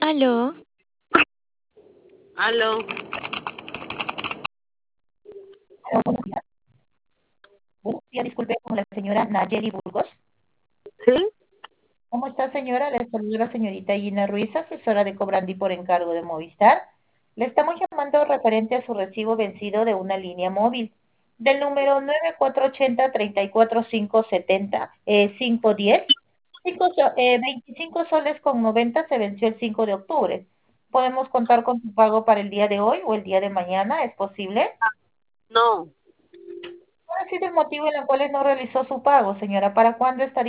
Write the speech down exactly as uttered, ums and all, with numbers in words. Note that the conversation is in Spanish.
Aló, Aló, Buenos días, disculpe con la señora Nayeli Burgos. ¿sí? ¿Cómo está, señora? Le saluda la señorita Gina Ruiz, asesora de Cobrandi por encargo de Movistar. Le estamos llamando referente a su recibo vencido de una línea móvil del número nueve cuatro ocho cero, tres cuatro cinco siete cero, eh, cinco diez. Cinco so- eh, veinticinco soles con noventa se venció el cinco de octubre. ¿Podemos contar con su pago para el día de hoy o el día de mañana? ¿Es posible? No, ¿Cuál ha sido el motivo en el cual no realizó su pago, señora? ¿Para cuándo estaría